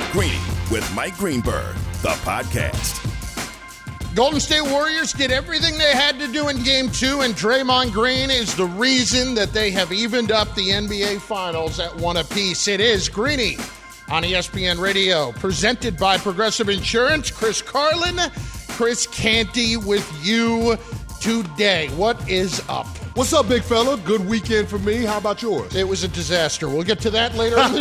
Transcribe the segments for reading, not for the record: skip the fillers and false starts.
Greeny with Mike Greenberg, the podcast. Golden State Warriors did everything they had to do in Game 2, and Draymond Green is the reason that they have evened up the NBA Finals at one apiece. It is Greeny on ESPN Radio, presented by Progressive Insurance. Chris Carlin, Chris Canty with you today. What is up? What's up, big fella? Good weekend for me. How about yours? It was a disaster. We'll get to that later in the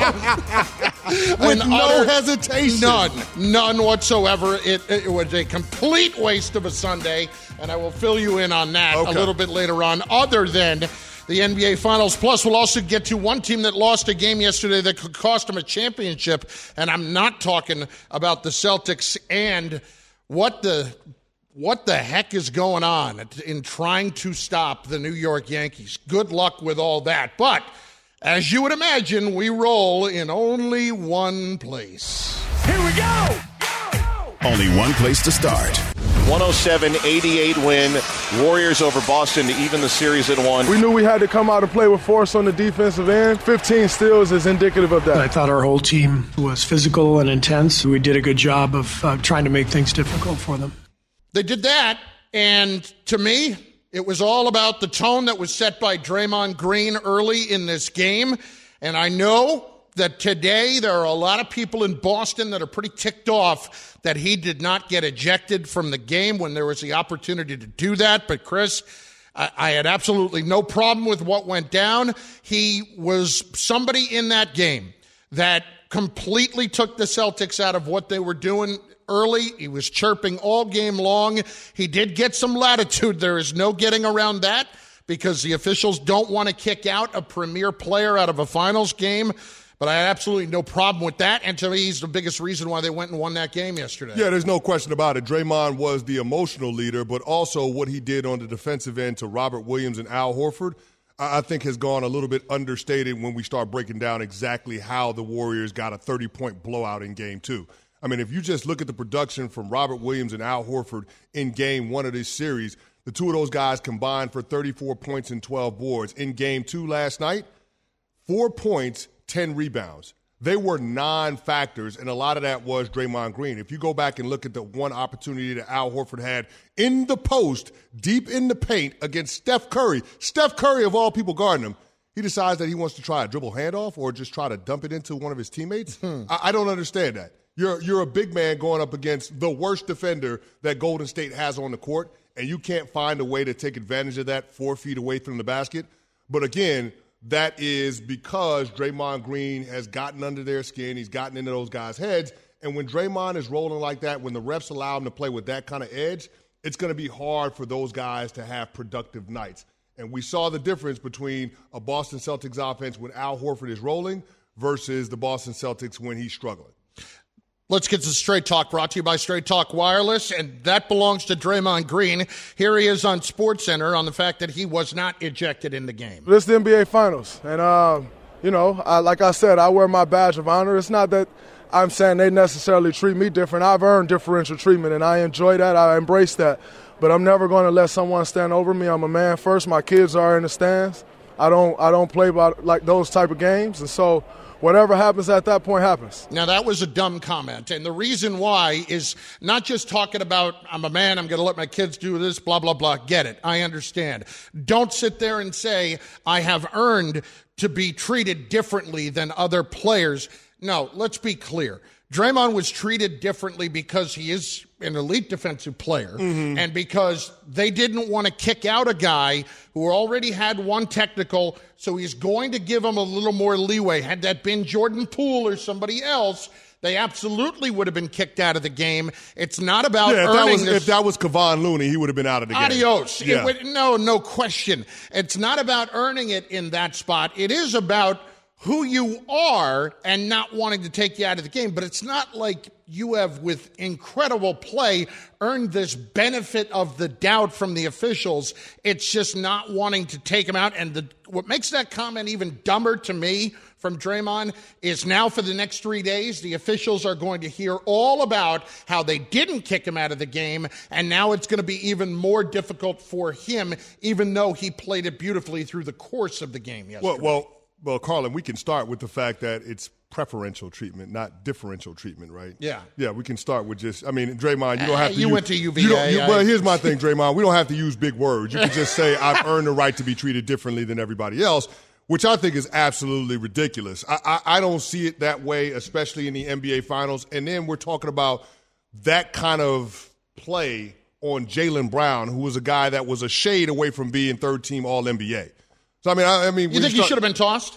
show. With no hesitation. None whatsoever. It was a complete waste of a Sunday, and I will fill you in on that a little bit later on, other than the NBA Finals. Plus, we'll also get to one team that lost a game yesterday that could cost them a championship, and I'm not talking about the Celtics and what the heck is going on in trying to stop the New York Yankees. Good luck with all that. But as you would imagine, we roll in only one place. Here we go! Only one place to start. 107-88 win. Warriors over Boston to even the series at 1. We knew we had to come out and play with force on the defensive end. 15 steals is indicative of that. I thought our whole team was physical and intense. We did a good job of trying to make things difficult for them. They did that, and to me, it was all about the tone that was set by Draymond Green early in this game. And I know that today there are a lot of people in Boston that are pretty ticked off that he did not get ejected from the game when there was the opportunity to do that. But Chris, I had absolutely no problem with what went down. He was somebody in that game that completely took the Celtics out of what they were doing early. He was chirping all game long. He did get some latitude. There is no getting around that because the officials don't want to kick out a premier player out of a finals game. But I had absolutely no problem with that. And to me, he's the biggest reason why they went and won that game yesterday. Yeah, there's no question about it. Draymond was the emotional leader, but also what he did on the defensive end to Robert Williams and Al Horford, I think has gone a little bit understated when we start breaking down exactly how the Warriors got a 30-point blowout in Game 2. I mean, if you just look at the production from Robert Williams and Al Horford in Game 1 of this series, the two of those guys combined for 34 points and 12 boards. In Game 2 last night, 4 points, 10 rebounds. They were non-factors, and a lot of that was Draymond Green. If you go back and look at the one opportunity that Al Horford had in the post, deep in the paint against Steph Curry, of all people guarding him, he decides that he wants to try a dribble handoff or just try to dump it into one of his teammates. I don't understand that. You're a big man going up against the worst defender that Golden State has on the court, and you can't find a way to take advantage of that 4 feet away from the basket. But again, that is because Draymond Green has gotten under their skin. He's gotten into those guys' heads. And when Draymond is rolling like that, when the refs allow him to play with that kind of edge, it's going to be hard for those guys to have productive nights. And we saw the difference between a Boston Celtics offense when Al Horford is rolling versus the Boston Celtics when he's struggling. Let's get to Straight Talk, brought to you by Straight Talk Wireless, and that belongs to Draymond Green. Here he is on SportsCenter on the fact that he was not ejected in the game. This is the NBA Finals, and, like I said, I wear my badge of honor. It's not that I'm saying they necessarily treat me different. I've earned differential treatment, and I enjoy that. I embrace that. But I'm never going to let someone stand over me. I'm a man first. My kids are in the stands. I don't play by like those type of games, and so whatever happens at that point happens. Now, that was a dumb comment, and the reason why is not just talking about, I'm a man, I'm going to let my kids do this, blah, blah, blah. Get it. I understand. Don't sit there and say, I have earned to be treated differently than other players. No, let's be clear. Draymond was treated differently because he is an elite defensive player and because they didn't want to kick out a guy who already had one technical, so he's going to give him a little more leeway. Had that been Jordan Poole or somebody else, they absolutely would have been kicked out of the game. It's not about earning this. If that was Kevon Looney, he would have been out of the game. Adios. Yeah. No question. It's not about earning it in that spot. It is about who you are and not wanting to take you out of the game. But it's not like you have, with incredible play, earned this benefit of the doubt from the officials. It's just not wanting to take him out. And what makes that comment even dumber to me from Draymond is now for the next 3 days, the officials are going to hear all about how they didn't kick him out of the game, and now it's going to be even more difficult for him, even though he played it beautifully through the course of the game yesterday. Well, Carlin, we can start with the fact that it's preferential treatment, not differential treatment, right? Yeah. Yeah, we can start with just, Draymond, you don't have to You went to UVA. Well, here's my thing, Draymond. We don't have to use big words. You can just say, I've earned the right to be treated differently than everybody else, which I think is absolutely ridiculous. I don't see it that way, especially in the NBA Finals. And then we're talking about that kind of play on Jaylen Brown, who was a guy that was a shade away from being third-team All-NBA. So, you think he should have been tossed?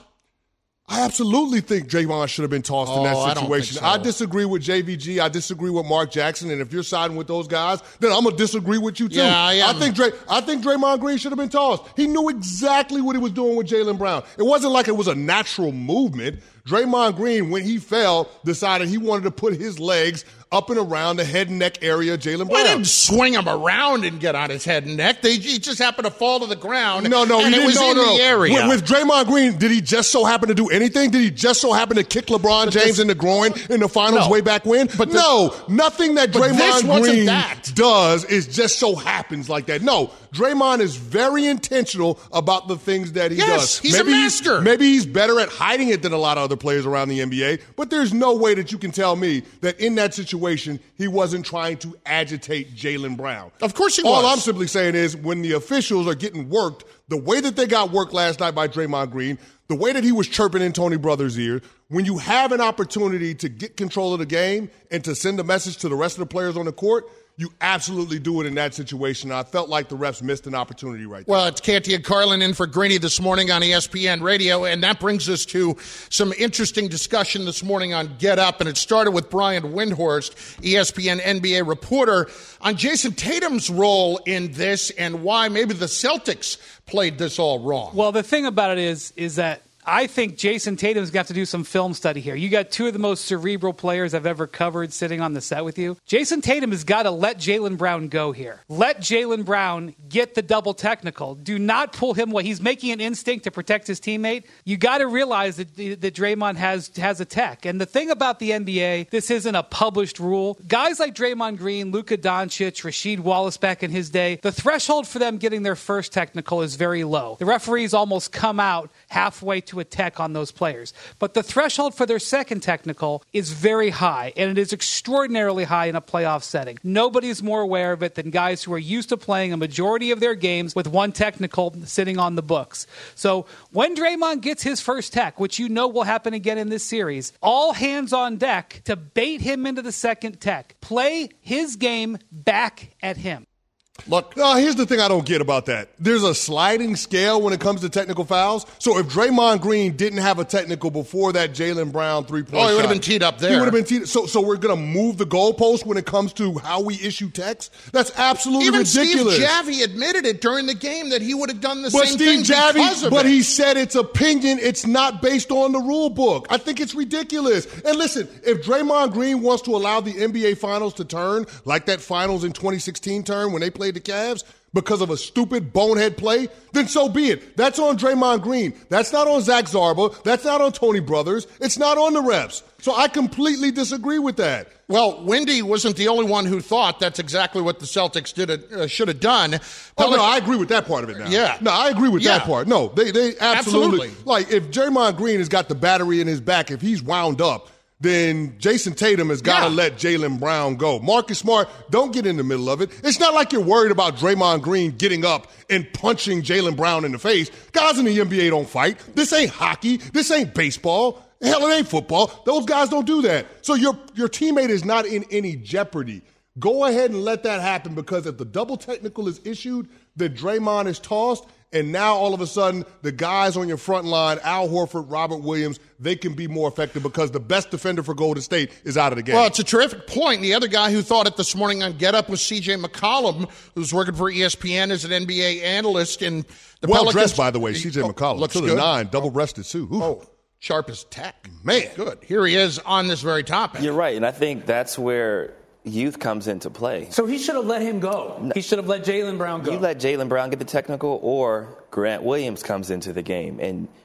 I absolutely think Draymond should have been tossed in that situation. I don't think so. I disagree with JVG. I disagree with Mark Jackson. And if you're siding with those guys, then I'm going to disagree with you, too. Yeah, I am. I think Draymond Green should have been tossed. He knew exactly what he was doing with Jaylen Brown. It wasn't like it was a natural movement. Draymond Green, when he fell, decided he wanted to put his legs up and around the head and neck area of Jaylen Brown. Well, they didn't swing him around and get on his head and neck. He just happened to fall to the ground. No, and it was in the area. With Draymond Green, did he just so happen to do anything? Did he just so happen to kick LeBron James in the groin in the finals way back when? Nothing that Draymond Green does is just so happens like that. No, Draymond is very intentional about the things that he does. He's a master. Maybe he's better at hiding it than a lot of other players around the NBA, but there's no way that you can tell me that in that situation he wasn't trying to agitate Jaylen Brown. Of course he was. All I'm simply saying is when the officials are getting worked, the way that they got worked last night by Draymond Green, the way that he was chirping in Tony Brothers' ear, when you have an opportunity to get control of the game and to send a message to the rest of the players on the court, you absolutely do it in that situation. I felt like the refs missed an opportunity right there. Well, it's Canty and Carlin in for Greeny this morning on ESPN Radio, and that brings us to some interesting discussion this morning on Get Up, and it started with Brian Windhorst, ESPN NBA reporter, on Jason Tatum's role in this and why maybe the Celtics played this all wrong. Well, the thing about it is that I think Jason Tatum's got to do some film study here. You got two of the most cerebral players I've ever covered sitting on the set with you. Jason Tatum has got to let Jaylen Brown go here. Let Jaylen Brown get the double technical. Do not pull him away. He's making an instinct to protect his teammate. You got to realize that Draymond has a tech. And the thing about the NBA, this isn't a published rule. Guys like Draymond Green, Luka Doncic, Rasheed Wallace back in his day, the threshold for them getting their first technical is very low. The referees almost come out halfway to a tech on those players. But the threshold for their second technical is very high, and it is extraordinarily high in a playoff setting. Nobody's more aware of it than guys who are used to playing a majority of their games with one technical sitting on the books. So when Draymond gets his first tech, which you know will happen again in this series, all hands on deck to bait him into the second tech. Play his game back at him. Look, here's the thing I don't get about that. There's a sliding scale when it comes to technical fouls. So if Draymond Green didn't have a technical before that Jaylen Brown three-point shot, he would have been teed up there. He would have been teed. So we're going to move the goalpost when it comes to how we issue techs? That's absolutely ridiculous. Steve Javie admitted it during the game that he would have done the but same Steve thing Javie, because of but it. He said it's opinion. It's not based on the rule book. I think it's ridiculous. And listen, if Draymond Green wants to allow the NBA Finals to turn like that Finals in 2016 turn when they played the Cavs, because of a stupid bonehead play, then so be it. That's on Draymond Green. That's not on Zach Zarba. That's not on Tony Brothers. It's not on the refs. So I completely disagree with that. Well, Wendy wasn't the only one who thought that's exactly what the Celtics should have done. No, I agree with that part of it now. Yeah. No, I agree with that part. No, they absolutely. Like, if Draymond Green has got the battery in his back, if he's wound up, then Jason Tatum has got to let Jaylen Brown go. Marcus Smart, don't get in the middle of it. It's not like you're worried about Draymond Green getting up and punching Jaylen Brown in the face. Guys in the NBA don't fight. This ain't hockey. This ain't baseball. Hell, it ain't football. Those guys don't do that. So your teammate is not in any jeopardy. Go ahead and let that happen, because if the double technical is issued, then Draymond is tossed, and now all of a sudden the guys on your front line, Al Horford, Robert Williams, they can be more effective because the best defender for Golden State is out of the game. Well, it's a terrific point. The other guy who thought it this morning on Get Up was C.J. McCollum, who's working for ESPN as an NBA analyst. In the well-dressed, by the way, C.J. McCollum. Looks to the good. 9, double-breasted suit. Ooh. Oh, sharp as tack. Man. Good. Here he is on this very topic. You're right, and I think that's where youth comes into play. So he should have let him go. He should have let Jaylen Brown go. You let Jaylen Brown get the technical, or Grant Williams comes into the game. And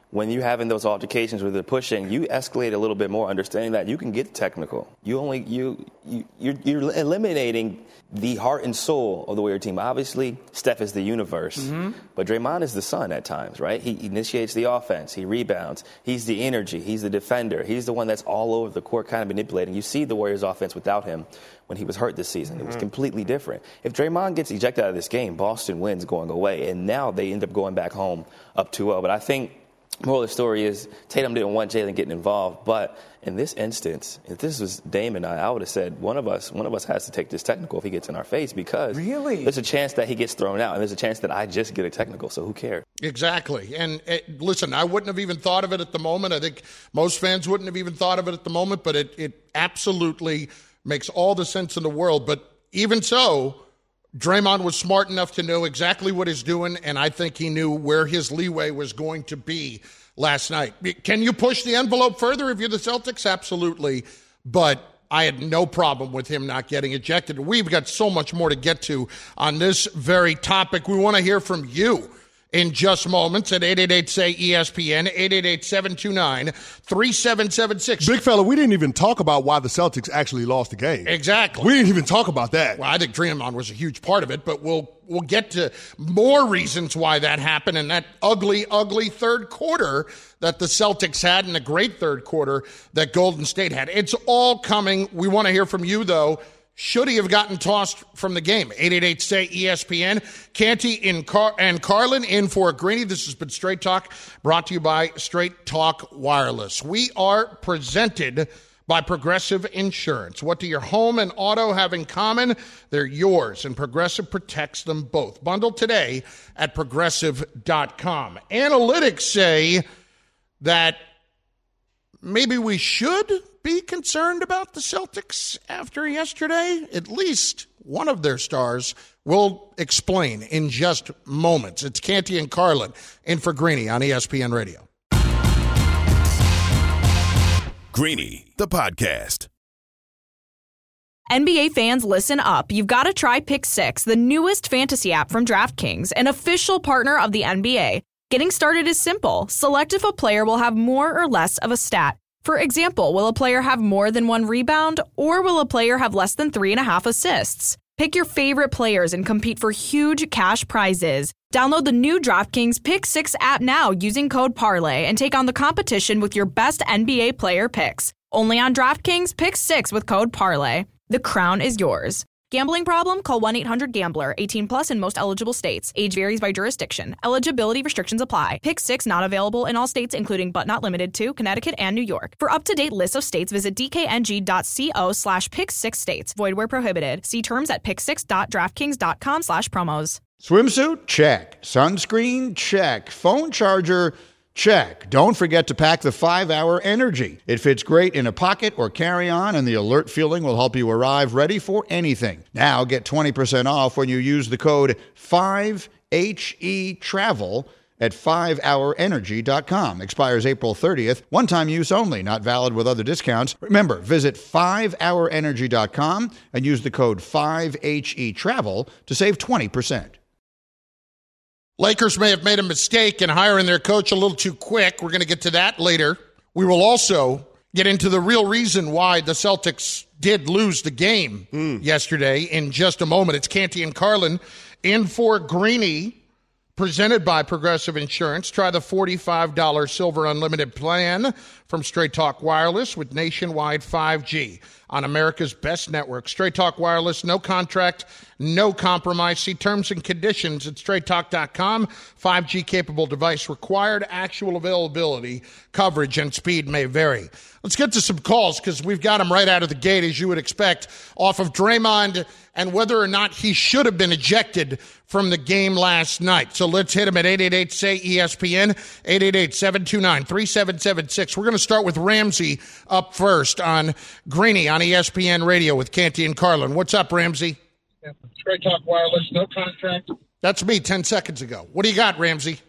when you're having those altercations where they're pushing, you escalate a little bit more, understanding that you can get technical. You're eliminating the heart and soul of the Warrior team. Obviously, Steph is the universe, but Draymond is the sun at times, right? He initiates the offense, he rebounds, he's the energy, he's the defender, he's the one that's all over the court kind of manipulating. You see the Warriors offense without him when he was hurt this season. It was completely different. If Draymond gets ejected out of this game, Boston wins going away, and now they end up going back home up 2-0. But I think moral of the story is Tatum didn't want Jalen getting involved, but in this instance, if this was Dame and I would have said one of us has to take this technical if he gets in our face, because there's a chance that he gets thrown out, and there's a chance that I just get a technical, so who cares? Exactly. And listen, I wouldn't have even thought of it at the moment. I think most fans wouldn't have even thought of it at the moment, but it absolutely makes all the sense in the world. But even so, Draymond was smart enough to know exactly what he's doing, and I think he knew where his leeway was going to be last night. Can you push the envelope further if you're the Celtics? Absolutely. But I had no problem with him not getting ejected. We've got so much more to get to on this very topic. We want to hear from you in just moments at 888-SAY-ESPN, 888-729-3776. Big fella, we didn't even talk about why the Celtics actually lost the game. Exactly. We didn't even talk about that. Well, I think Draymond was a huge part of it, but we'll get to more reasons why that happened in that ugly, ugly third quarter that the Celtics had and a great third quarter that Golden State had. It's all coming. We want to hear from you, though. Should he have gotten tossed from the game? 888-SAY-ESPN. Canty and Carlin in for Greeny. This has been Straight Talk, brought to you by Straight Talk Wireless. We are presented by Progressive Insurance. What do your home and auto have in common? They're yours, and Progressive protects them both. Bundle today at Progressive.com. Analytics say that maybe we should be concerned about the Celtics after yesterday. At least one of their stars will explain in just moments. It's Canty and Carlin in for Greeny on ESPN Radio. Greeny, the podcast. NBA fans, listen up. You've got to try Pick 6, the newest fantasy app from DraftKings, an official partner of the NBA. Getting started is simple. Select if a player will have more or less of a stat. For example, will a player have more than one rebound, or will a player have less than 3.5 assists? Pick your favorite players and compete for huge cash prizes. Download the new DraftKings Pick 6 app now using code PARLAY and take on the competition with your best NBA player picks. Only on DraftKings Pick 6 with code PARLAY. The crown is yours. Gambling problem? Call 1-800-GAMBLER. 18 plus in most eligible states. Age varies by jurisdiction. Eligibility restrictions apply. Pick 6 not available in all states, including but not limited to Connecticut and New York. For up-to-date lists of states, visit dkng.co/pick6states. Void where prohibited. See terms at pick6.draftkings.com/promos. Swimsuit? Check. Sunscreen? Check. Phone charger? Check. Don't forget to pack the 5-Hour Energy. It fits great in a pocket or carry-on, and the alert feeling will help you arrive ready for anything. Now get 20% off when you use the code 5HETRAVEL at 5hourenergy.com. Expires April 30th. One-time use only. Not valid with other discounts. Remember, visit 5hourenergy.com and use the code 5HETRAVEL to save 20%. Lakers may have made a mistake in hiring their coach a little too quick. We're going to get to that later. We will also get into the real reason why the Celtics did lose the game yesterday in just a moment. It's Canty and Carlin in for Greeny, presented by Progressive Insurance. Try the $45 Silver Unlimited plan from Straight Talk Wireless with nationwide 5G on America's best network. Straight Talk Wireless, no contract, no compromise. See terms and conditions at straighttalk.com. 5G capable device required. Actual availability, coverage, and speed may vary. Let's get to some calls because we've got them right out of the gate, as you would expect, off of Draymond and whether or not he should have been ejected from the game last night. So let's hit him at 888-SAY-ESPN, 888-729-3776. We're going to start with Ramsey up first on Greeny on ESPN Radio with Canty and Carlin. What's up, Ramsey? Straight Talk Wireless, no contract. That's me 10 seconds ago. What do you got, Ramsey?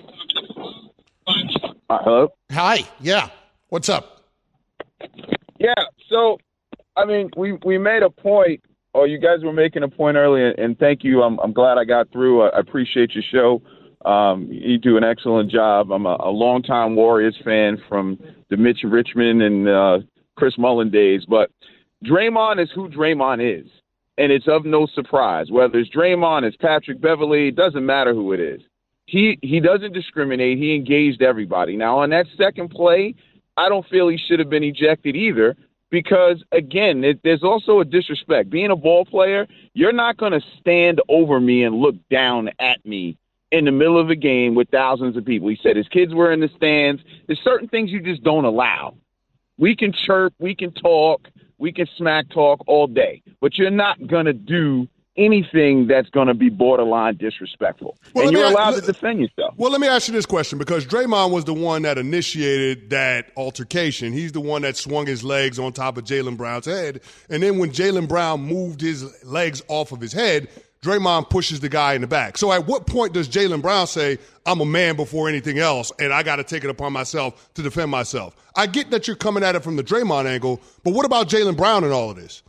Hello? Hi. Yeah. What's up? Yeah. So, I mean, we made a point, or you guys were making a point earlier, and thank you. I'm glad I got through. I appreciate your show. You do an excellent job. I'm a longtime Warriors fan from the Mitch Richmond and Chris Mullin days. But Draymond is who Draymond is, and it's of no surprise. Whether it's Draymond, it's Patrick Beverley, it doesn't matter who it is. He doesn't discriminate. He engaged everybody. Now, on that second play, I don't feel he should have been ejected either because, again, there's also a disrespect. Being a ball player, you're not going to stand over me and look down at me in the middle of a game with thousands of people. He said his kids were in the stands. There's certain things you just don't allow. We can chirp, we can talk, we can smack talk all day, but you're not going to do anything that's going to be borderline disrespectful. Well, and you're allowed to defend yourself. Well, let me ask you this question, because Draymond was the one that initiated that altercation. He's the one that swung his legs on top of Jaylen Brown's head. And then when Jaylen Brown moved his legs off of his head, Draymond pushes the guy in the back. So at what point does Jaylen Brown say, I'm a man before anything else, and I got to take it upon myself to defend myself? I get that you're coming at it from the Draymond angle, but what about Jaylen Brown in all of this?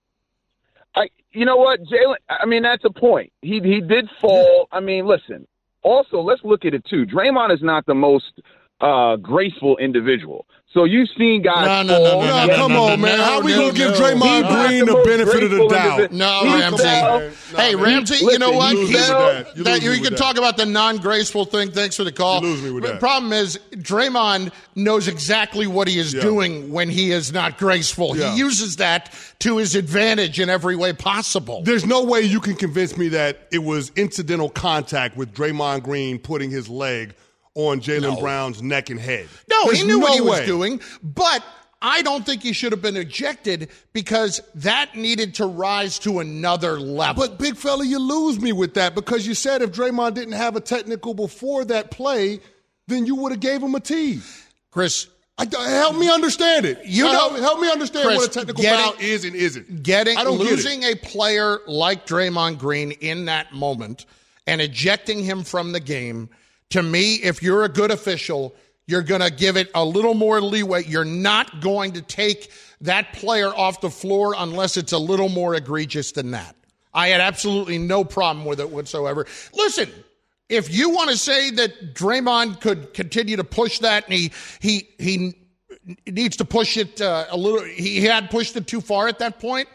You know what, Jaylen, I mean, that's a point. He did fall. I mean, listen, also, let's look at it, too. Draymond is not the most graceful individual. So you've seen guys fall. No, come on, man. How are we going to give Draymond Green the benefit of the doubt? No, Ramsey. Hey, Ramsey, you know what? You can talk about the non-graceful thing. Thanks for the call. You lose me with that. The problem is Draymond knows exactly what he is doing when he is not graceful. Yeah. He uses that to his advantage in every way possible. There's no way you can convince me that it was incidental contact with Draymond Green putting his leg on Jaylen Brown's neck and head. No, There's he knew what he was way. doing, but I don't think he should have been ejected because that needed to rise to another level. But, big fella, you lose me with that because you said if Draymond didn't have a technical before that play, then you would have gave him a T. Chris, help me understand it. Help me understand Chris, what a technical foul is and isn't. Losing a player like Draymond Green in that moment and ejecting him from the game, to me, if you're a good official, you're going to give it a little more leeway. You're not going to take that player off the floor unless it's a little more egregious than that. I had absolutely no problem with it whatsoever. Listen, if you want to say that Draymond could continue to push that and he needs to push it a little, he had pushed it too far at that point,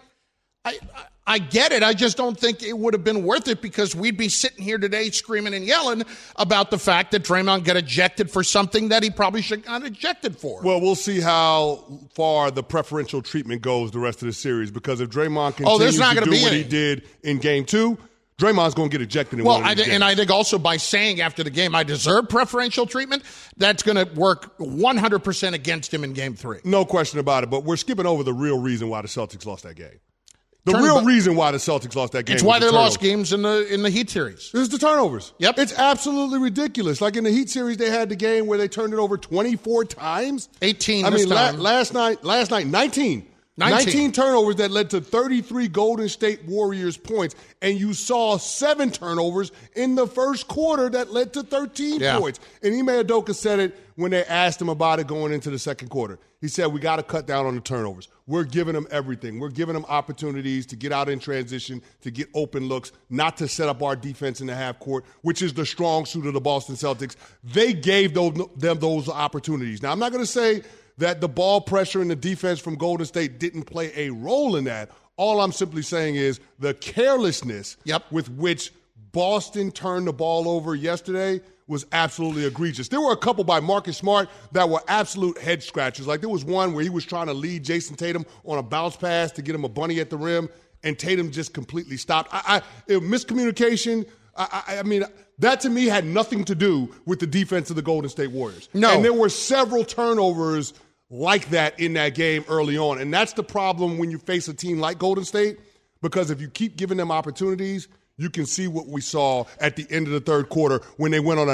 I get it. I just don't think it would have been worth it because we'd be sitting here today screaming and yelling about the fact that Draymond got ejected for something that he probably should have got ejected for. Well, we'll see how far the preferential treatment goes the rest of the series because if Draymond continues to do what he did in Game 2, Draymond's going to get ejected in one of these games. And I think also by saying after the game, I deserve preferential treatment, that's going to work 100% against him in Game 3. No question about it, but we're skipping over the real reason why the Celtics lost that game. The real reason why the Celtics lost that game. It's why they lost games in the Heat series. It was the turnovers. Yep. It's absolutely ridiculous. Like in the Heat series, they had the game where they turned it over 24 times. 18 I this mean, time. last night, 19. 19 turnovers that led to 33 Golden State Warriors points. And you saw 7 turnovers in the first quarter that led to 13 points. And Ime Udoka said it when they asked him about it going into the second quarter. He said, we got to cut down on the turnovers. We're giving them everything. We're giving them opportunities to get out in transition, to get open looks, not to set up our defense in the half court, which is the strong suit of the Boston Celtics. They gave them those opportunities. Now, I'm not going to say that the ball pressure and the defense from Golden State didn't play a role in that. All I'm simply saying is the carelessness with which Boston turned the ball over yesterday was absolutely egregious. There were a couple by Marcus Smart that were absolute head scratchers. Like there was one where he was trying to lead Jason Tatum on a bounce pass to get him a bunny at the rim, and Tatum just completely stopped. Miscommunication. I mean, that to me had nothing to do with the defense of the Golden State Warriors. No. And there were several turnovers like that in that game early on. And that's the problem when you face a team like Golden State, because if you keep giving them opportunities, you can see what we saw at the end of the third quarter when they went on a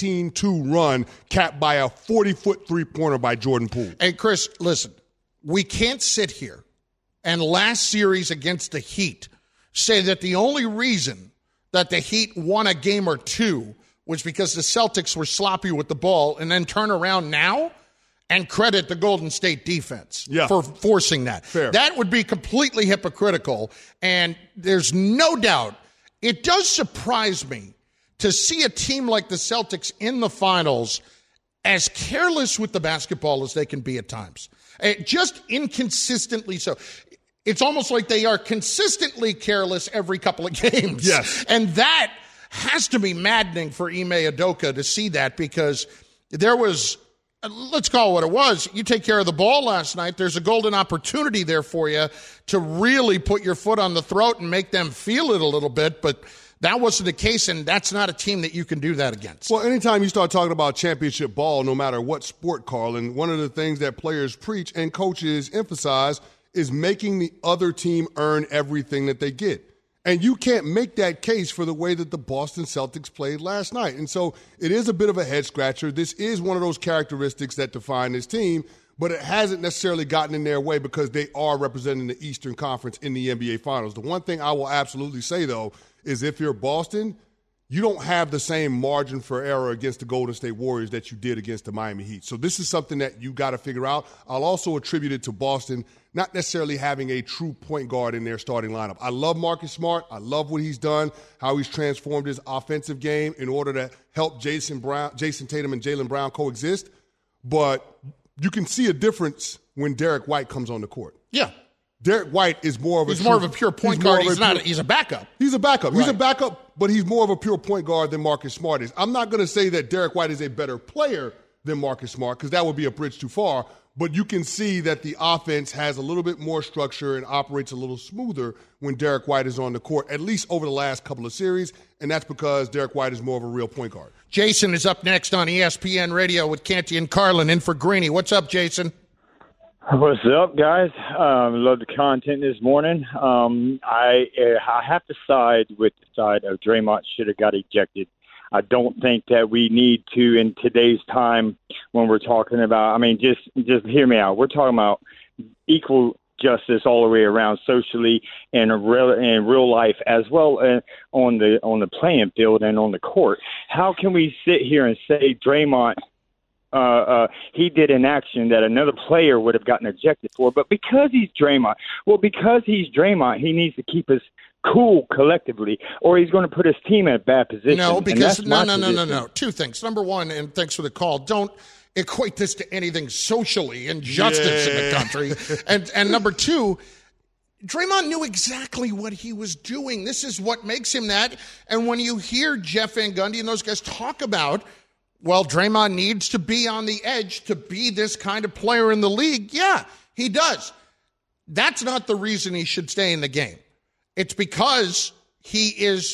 19-2 run capped by a 40-foot three-pointer by Jordan Poole. Hey, Chris, listen, we can't sit here and last series against the Heat say that the only reason that the Heat won a game or two was because the Celtics were sloppy with the ball and then turn around now and credit the Golden State defense for forcing that. Fair. That would be completely hypocritical, and there's no doubt. It does surprise me to see a team like the Celtics in the finals as careless with the basketball as they can be at times. Just inconsistently so. It's almost like they are consistently careless every couple of games. Yes. And that has to be maddening for Ime Udoka to see that, because there was, let's call it what it was, you take care of the ball last night, there's a golden opportunity there for you to really put your foot on the throat and make them feel it a little bit, but that wasn't the case, and that's not a team that you can do that against. Well, anytime you start talking about championship ball, no matter what sport, Carlin, one of the things that players preach and coaches emphasize is making the other team earn everything that they get. And you can't make that case for the way that the Boston Celtics played last night. And so it is a bit of a head-scratcher. This is one of those characteristics that define this team, but it hasn't necessarily gotten in their way because they are representing the Eastern Conference in the NBA Finals. The one thing I will absolutely say, though, is if you're Boston, you don't have the same margin for error against the Golden State Warriors that you did against the Miami Heat. So this is something that you got to figure out. I'll also attribute it to Boston not necessarily having a true point guard in their starting lineup. I love Marcus Smart. I love what he's done, how he's transformed his offensive game in order to help Jason Tatum and Jaylen Brown coexist. But you can see a difference when Derek White comes on the court. Yeah. Derek White is more of a pure point guard. He's a backup. He's a backup. Right. He's a backup, but he's more of a pure point guard than Marcus Smart is. I'm not going to say that Derek White is a better player than Marcus Smart, because that would be a bridge too far. But you can see that the offense has a little bit more structure and operates a little smoother when Derek White is on the court, at least over the last couple of series, and that's because Derek White is more of a real point guard. Jason is up next on ESPN Radio with Canty and Carlin in for Greeny. What's up, Jason? What's up, guys? Love the content this morning. I have to side with the side of Draymond should have got ejected. I don't think that we need to in today's time when we're talking about, I mean, just hear me out. We're talking about equal justice all the way around, socially and in real life, as well as on the playing field and on the court. How can we sit here and say Draymond he did an action that another player would have gotten ejected for, but because he's Draymond, he needs to keep us cool collectively, or he's going to put his team in a bad position. No, because no. Two things. Number one, and thanks for the call, don't equate this to anything socially injustice in the country. And number two, Draymond knew exactly what he was doing. This is what makes him that. And when you hear Jeff Van Gundy and those guys talk about, well, Draymond needs to be on the edge to be this kind of player in the league. Yeah, he does. That's not the reason he should stay in the game. It's because he is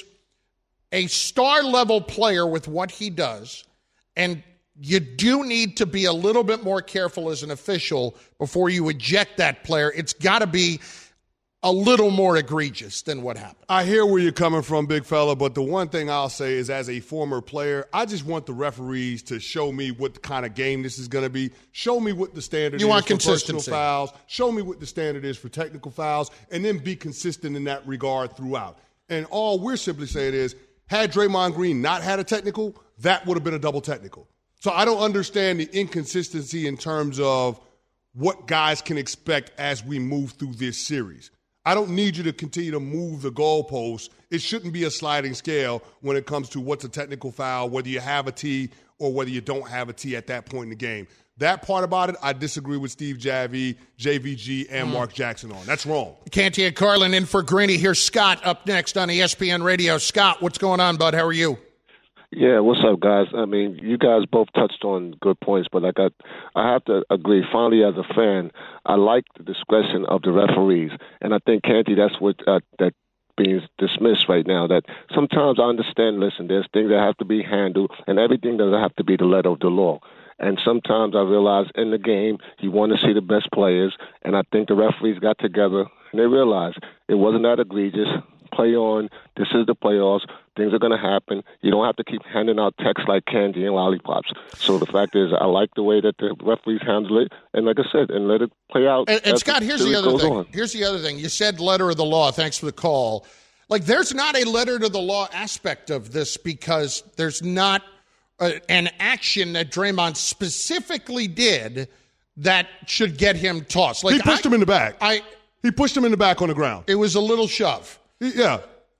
a star-level player with what he does, and you do need to be a little bit more careful as an official before you eject that player. It's got to be a little more egregious than what happened. I hear where you're coming from, big fella, but the one thing I'll say is, as a former player, I just want the referees to show me what kind of game this is going to be. Show me what the standard is for personal fouls. Show me what the standard is for technical fouls, and then be consistent in that regard throughout. And all we're simply saying is, had Draymond Green not had a technical, that would have been a double technical. So I don't understand the inconsistency in terms of what guys can expect as we move through this series. I don't need you to continue to move the goalposts. It shouldn't be a sliding scale when it comes to what's a technical foul, whether you have a T or whether you don't have a T at that point in the game. That part about it, I disagree with Steve Javie, JVG, and Mark Jackson on. That's wrong. Canty and Carlin in for Greeny. Here's Scott up next on ESPN Radio. Scott, what's going on, bud? How are you? Yeah, what's up, guys? I mean, you guys both touched on good points, but I have to agree. Finally, as a fan, I like the discretion of the referees, and I think, Canty, that's what that being dismissed right now. That sometimes I understand. Listen, there's things that have to be handled, and everything doesn't have to be the letter of the law. And sometimes I realize in the game you want to see the best players, and I think the referees got together and they realized it wasn't that egregious. Play on. This is the playoffs. Things are going to happen. You don't have to keep handing out texts like candy and lollipops. So the fact is, I like the way that the referees handle it. And like I said, and let it play out. And Scott, here's the other thing. Here's the other thing. You said letter of the law. Thanks for the call. Like, there's not a letter to the law aspect of this because there's not an action that Draymond specifically did that should get him tossed. Like, he pushed him in the back. He pushed him in the back on the ground. It was a little shove. Yeah.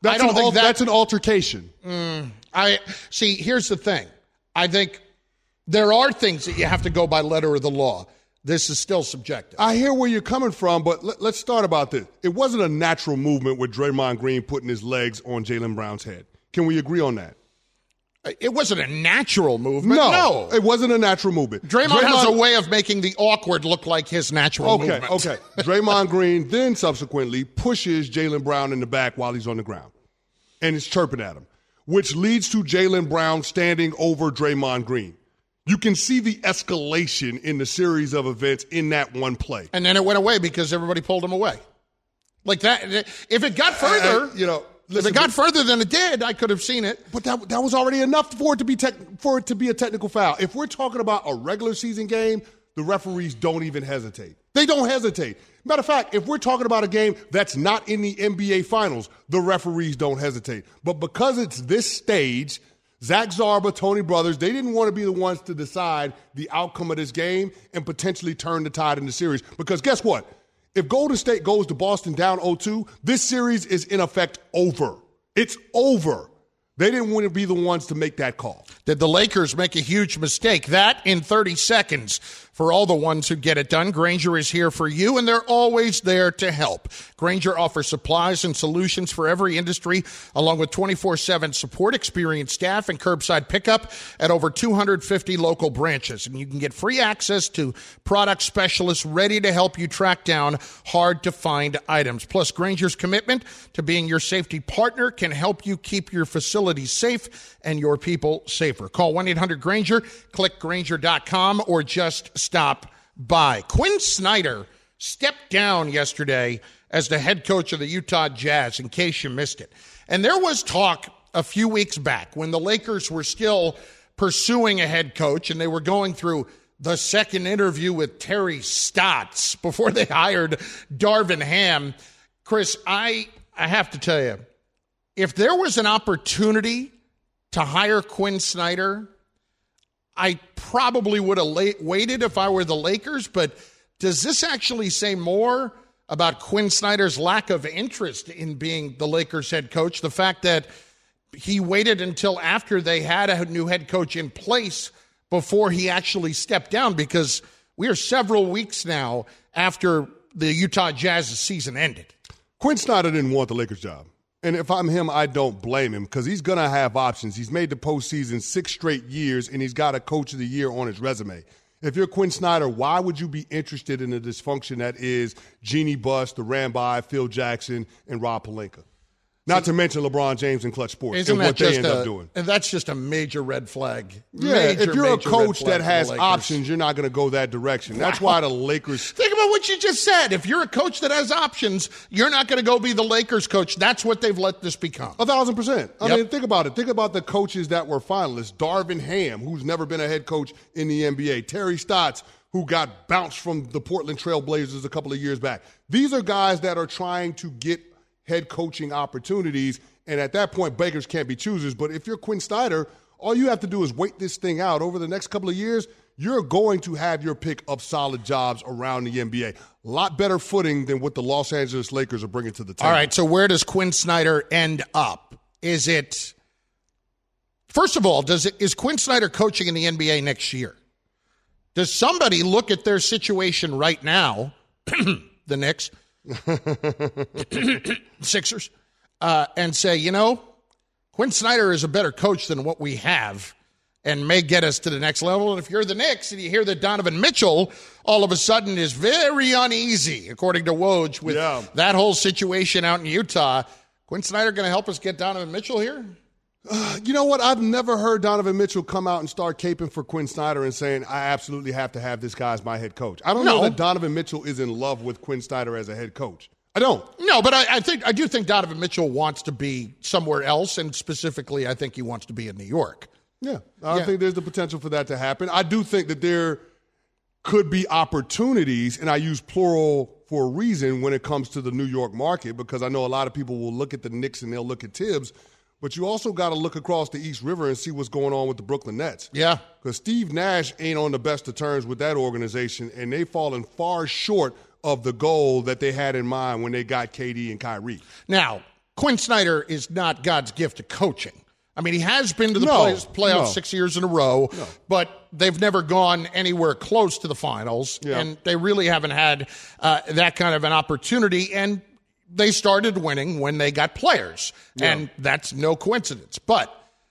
That's an altercation. Here's the thing. I think there are things that you have to go by letter of the law. This is still subjective. I hear where you're coming from, but let's start about this. It wasn't a natural movement with Draymond Green putting his legs on Jaylen Brown's head. Can we agree on that? It wasn't a natural movement. No, it wasn't a natural movement. Draymond has a way of making the awkward look like his natural movement. Okay. Draymond Green then subsequently pushes Jaylen Brown in the back while he's on the ground and is chirping at him, which leads to Jaylen Brown standing over Draymond Green. You can see the escalation in the series of events in that one play. And then it went away because everybody pulled him away. Like that, if it got further, if it got further than it did, I could have seen it. But that was already enough for it to be a technical foul. If we're talking about a regular season game, the referees don't even hesitate. They don't hesitate. Matter of fact, if we're talking about a game that's not in the NBA Finals, the referees don't hesitate. But because it's this stage, Zach Zarba, Tony Brothers, they didn't want to be the ones to decide the outcome of this game and potentially turn the tide in the series. Because guess what? If Golden State goes to Boston down 0-2, this series is in effect over. It's over. They didn't want to be the ones to make that call. Did the Lakers make a huge mistake? That in 30 seconds. For all the ones who get it done, Grainger is here for you, and they're always there to help. Grainger offers supplies and solutions for every industry, along with 24/7 support, experienced staff, and curbside pickup at over 250 local branches. And you can get free access to product specialists ready to help you track down hard-to-find items. Plus, Grainger's commitment to being your safety partner can help you keep your facilities safe and your people safer. Call 1-800-GRAINGER, click Grainger.com, or just stop by. Quinn Snyder stepped down yesterday as the head coach of the Utah Jazz, in case you missed it. And there was talk a few weeks back when the Lakers were still pursuing a head coach and they were going through the second interview with Terry Stotts before they hired Darvin Ham. Chris, I have to tell you, if there was an opportunity to hire Quinn Snyder, I probably would have waited if I were the Lakers, but does this actually say more about Quinn Snyder's lack of interest in being the Lakers head coach? The fact that he waited until after they had a new head coach in place before he actually stepped down, because we are several weeks now after the Utah Jazz's season ended. Quinn Snyder didn't want the Lakers job. And if I'm him, I don't blame him, because he's going to have options. He's made the postseason 6 straight years, and he's got a coach of the year on his resume. If you're Quinn Snyder, why would you be interested in the dysfunction that is Jeannie Buss, the Ramby, Phil Jackson, and Rob Pelinka? Not to mention LeBron James and Clutch Sports and what they end up doing. And that's just a major red flag. Yeah, if you're a coach that has options, you're not going to go that direction. That's why the Lakers... Think about what you just said. If you're a coach that has options, you're not going to go be the Lakers coach. That's what they've let this become. 1,000%. I mean, think about it. Think about the coaches that were finalists. Darvin Ham, who's never been a head coach in the NBA. Terry Stotts, who got bounced from the Portland Trail Blazers a couple of years back. These are guys that are trying to get head coaching opportunities, and at that point, beggars can't be choosers. But if you're Quinn Snyder, all you have to do is wait this thing out. Over the next couple of years, you're going to have your pick of solid jobs around the NBA. A lot better footing than what the Los Angeles Lakers are bringing to the table. All right, so where does Quinn Snyder end up? Is it, first of all, is Quinn Snyder coaching in the NBA next year? Does somebody look at their situation right now, the Knicks, Sixers, and say, Quinn Snyder is a better coach than what we have and may get us to the next level? And if you're the Knicks and you hear that Donovan Mitchell all of a sudden is very uneasy, according to Woj, with that whole situation out in Utah, Quinn Snyder going to help us get Donovan Mitchell here? You know what? I've never heard Donovan Mitchell come out and start caping for Quinn Snyder and saying, I absolutely have to have this guy as my head coach. I don't know that Donovan Mitchell is in love with Quinn Snyder as a head coach. I don't. No, but I do think Donovan Mitchell wants to be somewhere else, and specifically I think he wants to be in New York. Yeah, I think there's the potential for that to happen. I do think that there could be opportunities, and I use plural for a reason when it comes to the New York market, because I know a lot of people will look at the Knicks and they'll look at Tibbs. But you also got to look across the East River and see what's going on with the Brooklyn Nets. Yeah. Because Steve Nash ain't on the best of terms with that organization, and they've fallen far short of the goal that they had in mind when they got KD and Kyrie. Now, Quinn Snyder is not God's gift to coaching. I mean, he has been to the playoffs 6 years in a row, but they've never gone anywhere close to the finals, and they really haven't had that kind of an opportunity. And they started winning when they got players, and that's no coincidence. But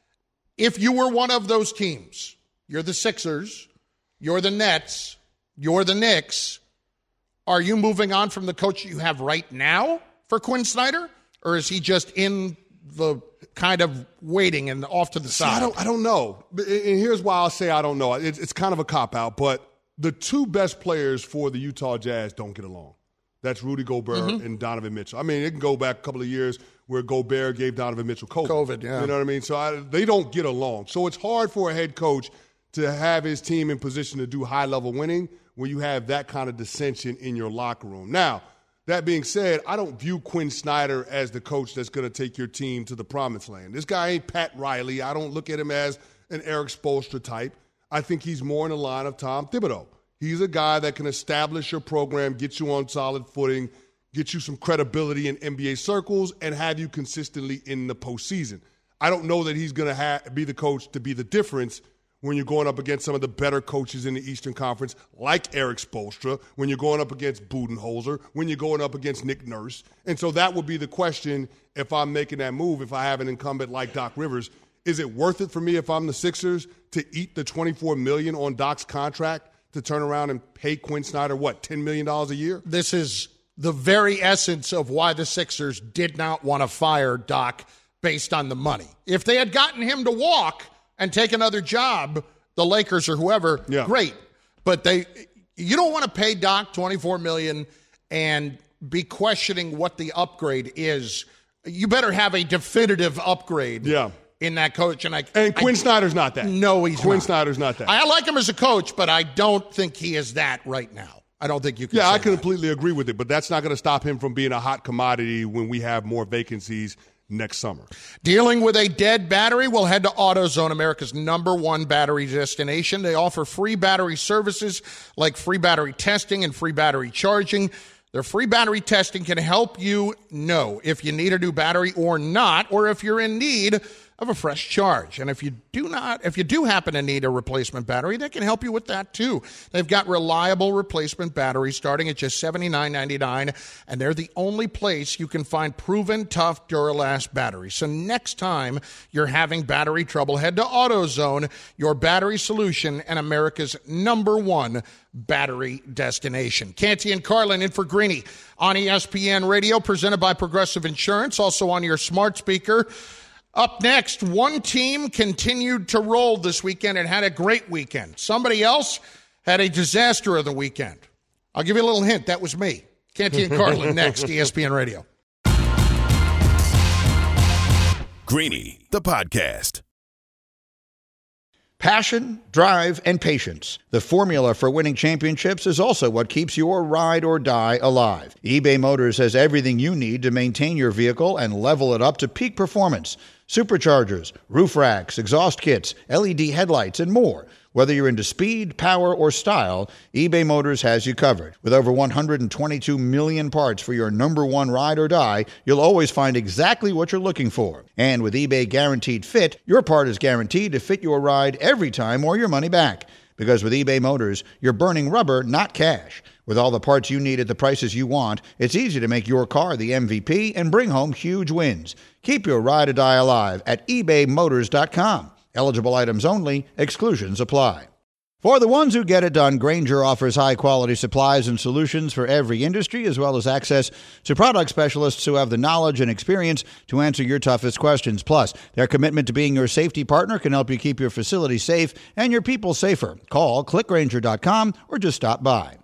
if you were one of those teams, you're the Sixers, you're the Nets, you're the Knicks, are you moving on from the coach you have right now for Quinn Snyder, or is he just in the kind of waiting and off to the side? I don't know. And here's why I'll say I don't know. It's kind of a cop-out, but the two best players for the Utah Jazz don't get along. That's Rudy Gobert and Donovan Mitchell. I mean, it can go back a couple of years where Gobert gave Donovan Mitchell COVID. Yeah. You know what I mean? So they don't get along. So it's hard for a head coach to have his team in position to do high-level winning when you have that kind of dissension in your locker room. Now, that being said, I don't view Quinn Snyder as the coach that's going to take your team to the promised land. This guy ain't Pat Riley. I don't look at him as an Eric Spoelstra type. I think he's more in the line of Tom Thibodeau. He's a guy that can establish your program, get you on solid footing, get you some credibility in NBA circles, and have you consistently in the postseason. I don't know that he's going to be the coach to be the difference when you're going up against some of the better coaches in the Eastern Conference, like Eric Spoelstra, when you're going up against Budenholzer, when you're going up against Nick Nurse. And so that would be the question if I'm making that move, if I have an incumbent like Doc Rivers. Is it worth it for me if I'm the Sixers to eat the $24 million on Doc's contract to turn around and pay Quinn Snyder, $10 million a year? This is the very essence of why the Sixers did not want to fire Doc based on the money. If they had gotten him to walk and take another job, the Lakers or whoever, great. But you don't want to pay Doc $24 million and be questioning what the upgrade is. You better have a definitive upgrade in that coach. And Quinn Snyder's not that. No, he's not. Quinn Snyder's not that. I like him as a coach, but I don't think he is that right now. I don't think you can say I completely agree with it, but that's not going to stop him from being a hot commodity when we have more vacancies next summer. Dealing with a dead battery? Well, head to AutoZone, America's #1 battery destination. They offer free battery services like free battery testing and free battery charging. Their free battery testing can help you know if you need a new battery or not, or if you're in need of a fresh charge. And if you do happen to need a replacement battery, they can help you with that too. They've got reliable replacement batteries starting at just $79.99, and they're the only place you can find proven tough Duralast batteries. So next time you're having battery trouble, head to AutoZone, your battery solution and America's #1 battery destination. Canty and Carlin in for Greeny on ESPN Radio, presented by Progressive Insurance, also on your smart speaker. Up next, one team continued to roll this weekend and had a great weekend. Somebody else had a disaster of the weekend. I'll give you a little hint. That was me. Canty and Carlin next, ESPN Radio. Greeny, the podcast. Passion, drive, and patience. The formula for winning championships is also what keeps your ride or die alive. eBay Motors has everything you need to maintain your vehicle and level it up to peak performance. Superchargers, roof racks, exhaust kits, LED headlights, and more. Whether you're into speed, power, or style, eBay Motors has you covered. With over 122 million parts for your #1 ride or die, you'll always find exactly what you're looking for. And with eBay Guaranteed Fit, your part is guaranteed to fit your ride every time or your money back. Because with eBay Motors, you're burning rubber, not cash. With all the parts you need at the prices you want, it's easy to make your car the MVP and bring home huge wins. Keep your ride or die alive at ebaymotors.com. Eligible items only. Exclusions apply. For the ones who get it done, Grainger offers high-quality supplies and solutions for every industry, as well as access to product specialists who have the knowledge and experience to answer your toughest questions. Plus, their commitment to being your safety partner can help you keep your facility safe and your people safer. Call, clickgrainger.com, or just stop by.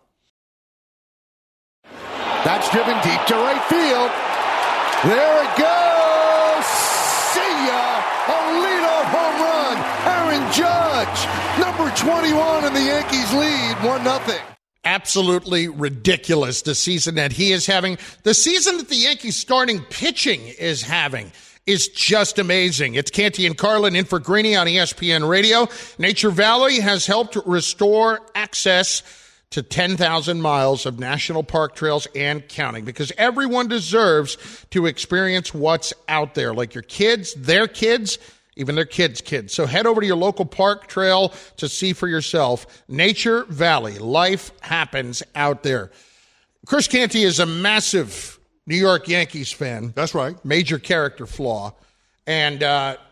That's driven deep to right field. There it goes. See ya. A leadoff home run. Aaron Judge, number 21 in the Yankees lead, 1-0. Absolutely ridiculous, the season that he is having. The season that the Yankees starting pitching is having is just amazing. It's Canty and Carlin in for Greeny on ESPN Radio. Nature Valley has helped restore access to 10,000 miles of national park trails and counting, because everyone deserves to experience what's out there, like your kids, their kids, even their kids' kids. So head over to your local park trail to see for yourself. Nature Valley, life happens out there. Chris Canty is a massive New York Yankees fan. That's right. Major character flaw. And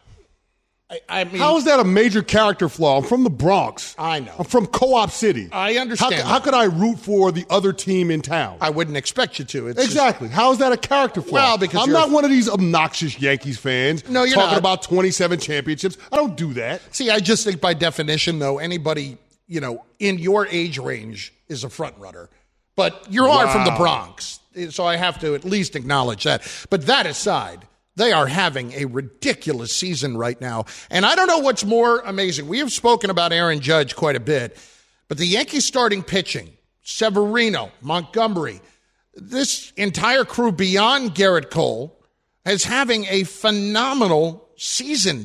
I mean, how is that a major character flaw? I'm from the Bronx. I know. I'm from Co-op City. I understand. How could I root for the other team in town? I wouldn't expect you to. It's exactly. How is that a character flaw? Well, because I'm not one of these obnoxious Yankees fans. No, you're talking not. about 27 championships. I don't do that. See, I just think by definition, though, anybody, in your age range is a front runner. But you are from the Bronx, so I have to at least acknowledge that. But that aside, they are having a ridiculous season right now. And I don't know what's more amazing. We have spoken about Aaron Judge quite a bit, but the Yankees starting pitching, Severino, Montgomery, this entire crew beyond Garrett Cole is having a phenomenal season.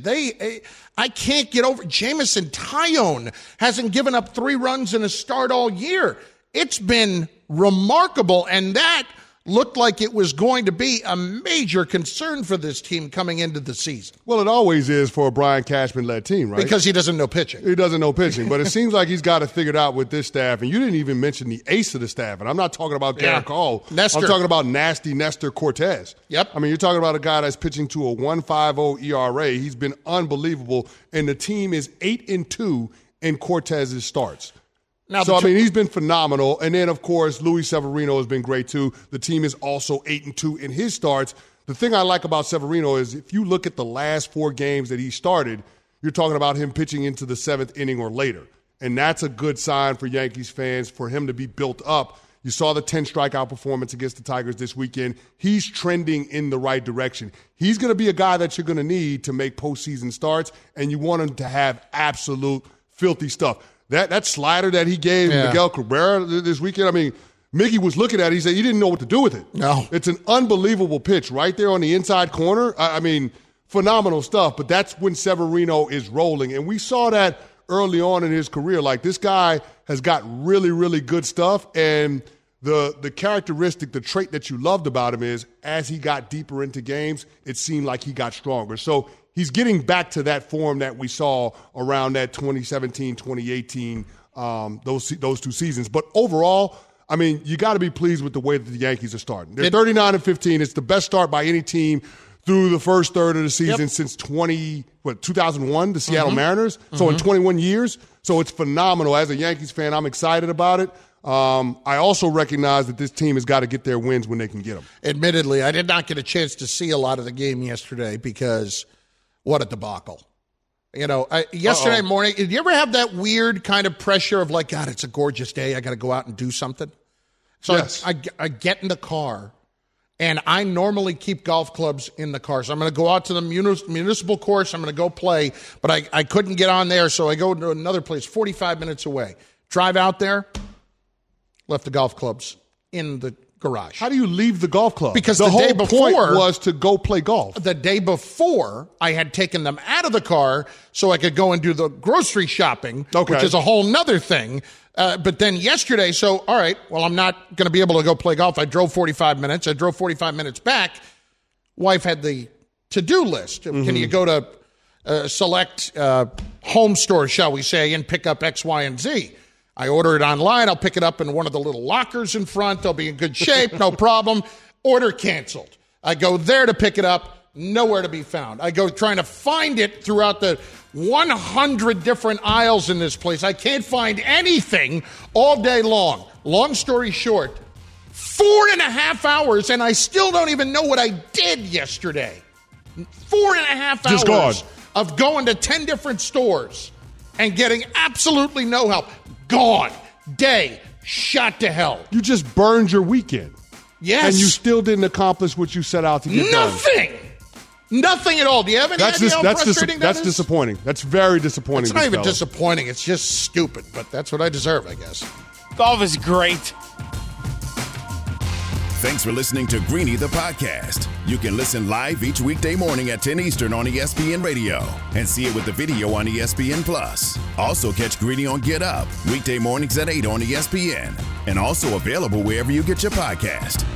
I can't get over Jamison Tyone hasn't given up 3 runs in a start all year. It's been remarkable, and that looked like it was going to be a major concern for this team coming into the season. Well, it always is for a Brian Cashman-led team, right? Because he doesn't know pitching. He doesn't know pitching, but it seems like he's got it figured out with this staff. And you didn't even mention the ace of the staff, and I'm not talking about Garrett Cole. Nestor. I'm talking about nasty Nestor Cortez. Yep. I mean, you're talking about a guy that's pitching to a 1.50 ERA. He's been unbelievable, and the team is 8-2 in Cortez's starts. So, he's been phenomenal. And then, of course, Luis Severino has been great, too. The team is also 8-2 in his starts. The thing I like about Severino is if you look at the last 4 games that he started, you're talking about him pitching into the 7th inning or later. And that's a good sign for Yankees fans, for him to be built up. You saw the 10 strikeout performance against the Tigers this weekend. He's trending in the right direction. He's going to be a guy that you're going to need to make postseason starts, and you want him to have absolute filthy stuff. That slider that he gave Miguel Cabrera this weekend, I mean, Miggy was looking at it. He said he didn't know what to do with it. No. It's an unbelievable pitch right there on the inside corner. I mean, phenomenal stuff. But that's when Severino is rolling. And we saw that early on in his career. Like, this guy has got really, really good stuff. And the characteristic, the trait that you loved about him is as he got deeper into games, it seemed like he got stronger. So he's getting back to that form that we saw around that 2017, 2018, those 2 seasons. But overall, I mean, you got to be pleased with the way that the Yankees are starting. They're 39-15. It's the best start by any team through the first third of the season since 2001, the Seattle Mariners. So in 21 years. So it's phenomenal. As a Yankees fan, I'm excited about it. I also recognize that this team has got to get their wins when they can get them. Admittedly, I did not get a chance to see a lot of the game yesterday because what a debacle. Yesterday morning, did you ever have that weird kind of pressure of like, God, it's a gorgeous day. I got to go out and do something? So yes. I get in the car, and I normally keep golf clubs in the car. So I'm going to go out to the municipal course. I'm going to go play, but I couldn't get on there, so I go to another place 45 minutes away. Drive out there, left the golf clubs in the garage. How do you leave the golf club? Because the the day whole before point was to go play golf. The day before, I had taken them out of the car so I could go and do the grocery shopping, which is a whole nother thing. But then yesterday, so, all right, well, I'm not going to be able to go play golf. I drove 45 minutes. I drove 45 minutes back. Wife had the to-do list. Can you go to select home stores, shall we say, and pick up X, Y, and Z? I order it online. I'll pick it up in one of the little lockers in front. I'll be in good shape, no problem. Order canceled. I go there to pick it up, nowhere to be found. I go trying to find it throughout the 100 different aisles in this place. I can't find anything all day long. Long story short, 4.5 hours, and I still don't even know what I did yesterday. 4.5 Just hours gone. of going to 10 different stores and getting absolutely no help. Gone. Day. Shot to hell. You just burned your weekend. Yes. And you still didn't accomplish what you set out to get done. Nothing at all. Do you have any idea how frustrating that is? That's disappointing. That's very disappointing. It's not even disappointing. It's just stupid, but that's what I deserve, I guess. Golf is great. Thanks for listening to Greeny the podcast. You can listen live each weekday morning at 10 Eastern on ESPN Radio and see it with the video on ESPN Plus. Also catch Greeny on Get Up weekday mornings at 8 on ESPN and also available wherever you get your podcast.